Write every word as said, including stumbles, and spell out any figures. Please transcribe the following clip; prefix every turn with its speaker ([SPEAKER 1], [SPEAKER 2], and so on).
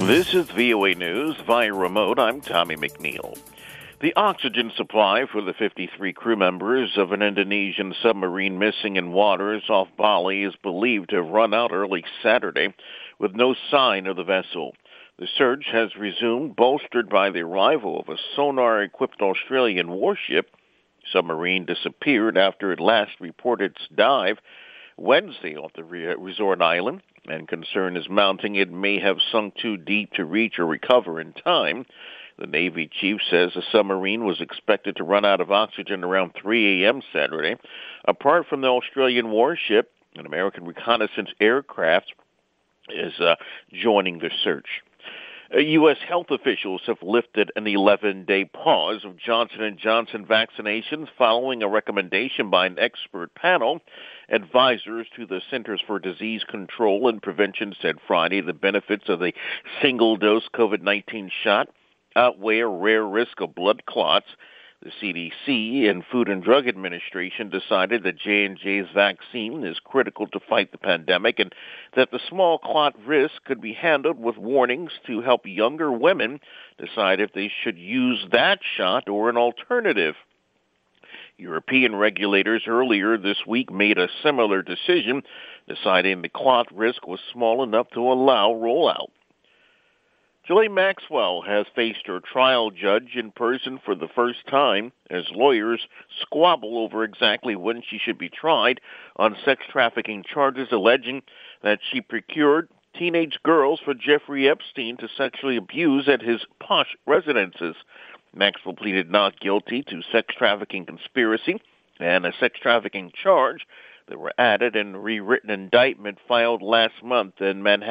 [SPEAKER 1] This is V O A News via remote. I'm Tommy McNeil. The oxygen supply for the fifty-three crew members of an Indonesian submarine missing in waters off Bali is believed to have run out early Saturday with no sign of the vessel. The search has resumed, bolstered by the arrival of a sonar-equipped Australian warship. The submarine disappeared after it last reported its dive Wednesday off the resort island, and concern is mounting it may have sunk too deep to reach or recover in time. The Navy chief says the submarine was expected to run out of oxygen around three a.m. Saturday. Apart from the Australian warship, an American reconnaissance aircraft is uh, joining the search. Uh, U S health officials have lifted an eleven-day pause of Johnson and Johnson vaccinations following a recommendation by an expert panel. Advisors to the Centers for Disease Control and Prevention said Friday the benefits of the single-dose COVID nineteen shot outweigh a rare risk of blood clots. The C D C and Food and Drug Administration decided that J and J's vaccine is critical to fight the pandemic and that the small clot risk could be handled with warnings to help younger women decide if they should use that shot or an alternative. European regulators earlier this week made a similar decision, deciding the clot risk was small enough to allow rollout. Ghislaine Maxwell has faced her trial judge in person for the first time as lawyers squabble over exactly when she should be tried on sex trafficking charges alleging that she procured teenage girls for Jeffrey Epstein to sexually abuse at his posh residences. Maxwell pleaded not guilty to sex trafficking conspiracy and a sex trafficking charge that were added in a rewritten indictment filed last month in Manhattan.